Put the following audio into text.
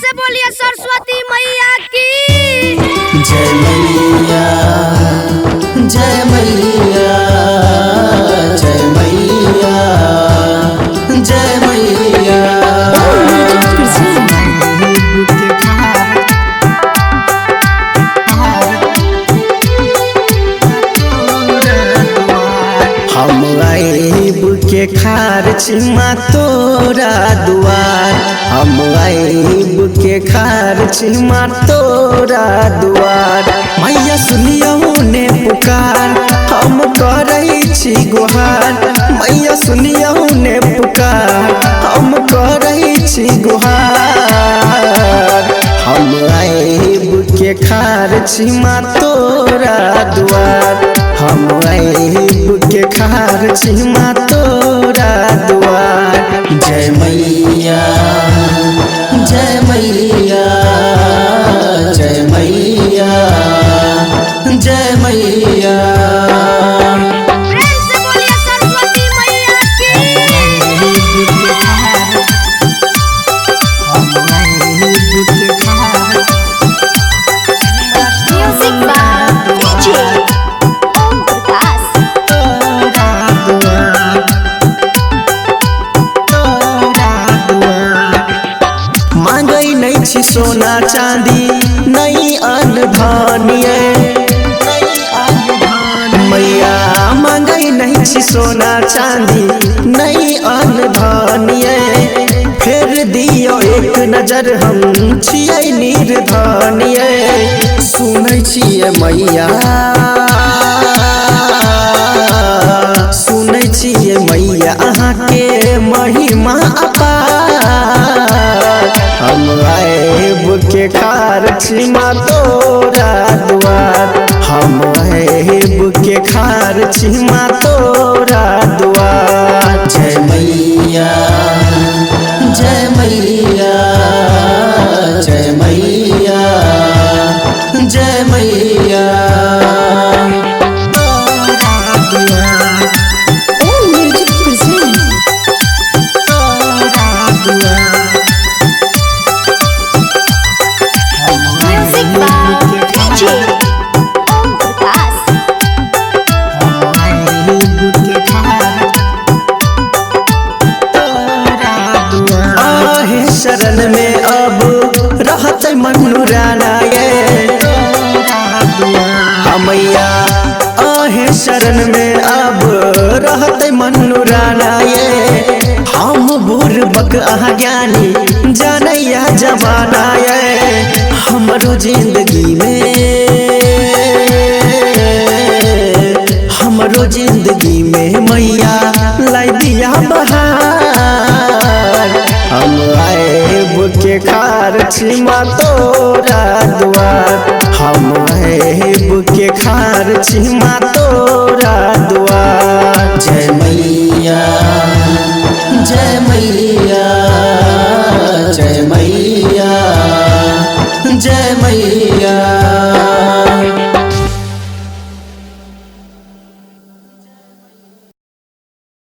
से बोलिए सरस्वती मैया की। जय मैया जय मैया जय मैया जय मैया। हम आइब के खार छिमा तोरा दुआर, हम आइब के खार छिमा तोरा दुआर। मैया सुनियो ने पुकार, हम करै छी गुहार। मैया सुनियो ने पुकार, हम करै छी गुहार। हम आइब के खार छिमा तोरा दुआर, हम आइब के खार छिमा तोरा दुआर। जय मैया जय मैया जय मैया जय मैया। प्रेम से बोलिए सरस्वती मैया की। Music by DJ Om Prakash. मांगै नहीं छी सोना चांदी नहीं अन्न धानिये। मैया मांगै नहीं छी सोना चांदी नहीं अन्न धानिये। फेर दियो एक नजर हम छियै निर्धनिये। सुनै छियै मैया सुनै छियै मैया अहाँके महिमा अपार। हम आइब के खार छिमा तोरा दुआर, हम आइब के खार छिमा तोरा दुआर। जय मैया जय मैया जय मैया जय मैया। Music by DJ Om Prakash. आहे शरण में अब रहत मनुराना ये। मैया आहे शरण में अब रहत मनुराना ये। हम बुर्बक अहाँ ज्ञानी जानैया जमाना ये। हमरो जिंदगी में हमरो जिंदगी में मैया लाई दिया बहार। हम आइब के खार छिमा तोरा दुआर, हम आइब के खार छिमा तोरा दुआर। जय मैया जय मैया